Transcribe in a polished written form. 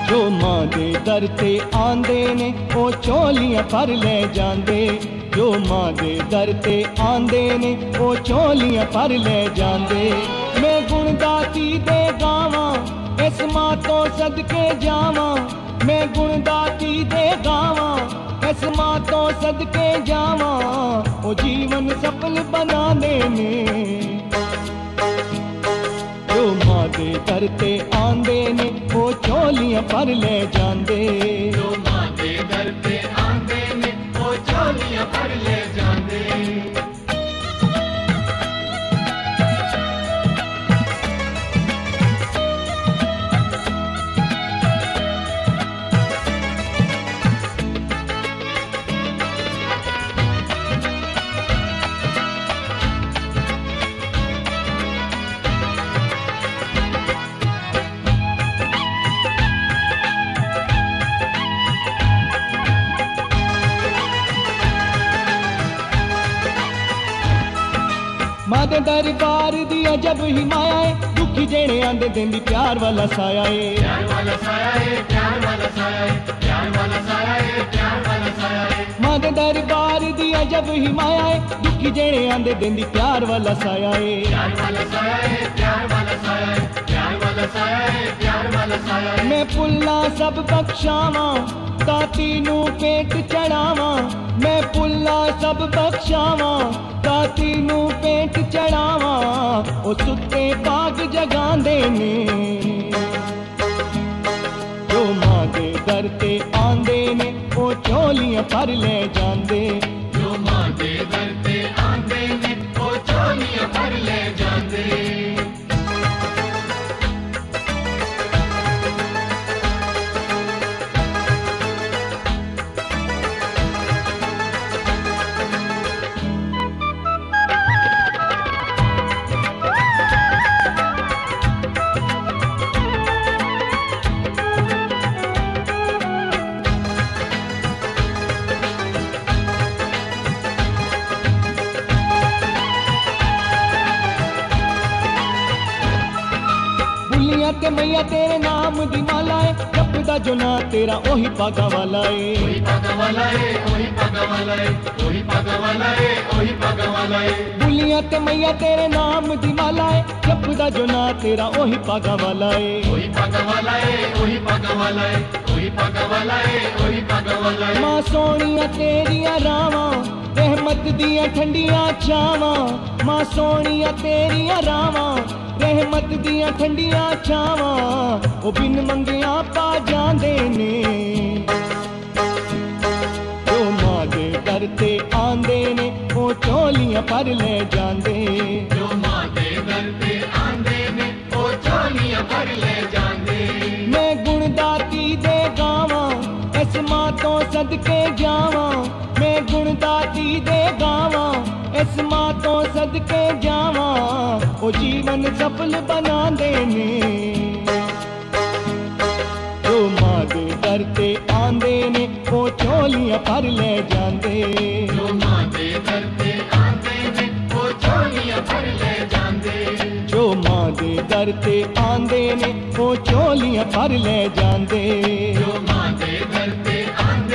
जो मां दे दर ते आंदे ने ओ झोलियां भर ले जांदे। जो मां दे दर ते आंदे ने ओ झोलियां भर ले जांदे। मैं गुणदाती दे गावां इस मां तो सदके जावां। मैं गुणदाती दे गावां इस मां तो सदके जावां। ओ जीवन सफल बना देने जो मां दे दर ते आंदे ने ओ झोलियां भर ले जांदे। जो मां दे दर ते आंदे ने ओ झोलियां भर ले जांदे। मां दे दरबार दी अजब ही माया है। दुखी जेने आंदे देंदी प्यार वाला साया है। प्यार वाला साया है, प्यार वाला साया है, प्यार वाला साया है, प्यार वाला साया है। मां दे दरबार दी अजब ही माया है। दुखी जेने आंदे देंदी प्यार वाला साया है। प्यार वाला साया है, प्यार वाला साया है, प्यार वाला साया है, प्यार वाला साया है। मैं पुल्ला सब बख्शावां ताती नू पेट चढ़ावां। मैं पुल्ला सब बख्शावां ताती नू पेट चढ़ावां। ओ सुत्ते पाग जगांदे ने जो मां दे दर ते आंदे ने ओ झोलियां भर ले जांदे। जो मां दे दर ते आंदे ने ओ झोलियां भर ले जांदे। ते मैया तेरे नाम दी माला है। जपदा जो ना तेरा ओही पागा वाला है। ओही पागा वाला है, ओही पागा वाला है, ओही पागा वाला है, ओही पागा वाला है। बुलियां ते मैया तेरे नाम दी माला है। जपदा जो ना तेरा ओही पागा वाला है। ओही पागा वाला है, ओही पागा वाला है, ओही पागा वाला है, ओही पागा वाला है। मां सोनिया तेरिया रावां रहमत दियां ठंडियां छावां। मां सोनिया तेरिया रावां रहमत दियां ठंडियां छावां। ओ बिन मंगिया पा जांदे ने जो मां दे दर ते आंदे ने ओ झोलियां भर ले जांदे। जो मां दे दर ते आंदे ने ओ झोलियां भर ले जांदे। मैं गुणदाती दे गावां इस मां तो सदके जावां। मैं गुणदाती दे गावां इस मां तो सदके जावां। ओ जीवन सफल बना देने जो मां दे दर ते आंदे ने ओ झोलियां भर ले जांदे। जो मां दे दर ते आंदे ने ओ झोलियां भर ले जांदे। जो मां दे दर ते आंदे ने ओ झोलियां भर ले जांदे। जो मां दे दर ते आंदे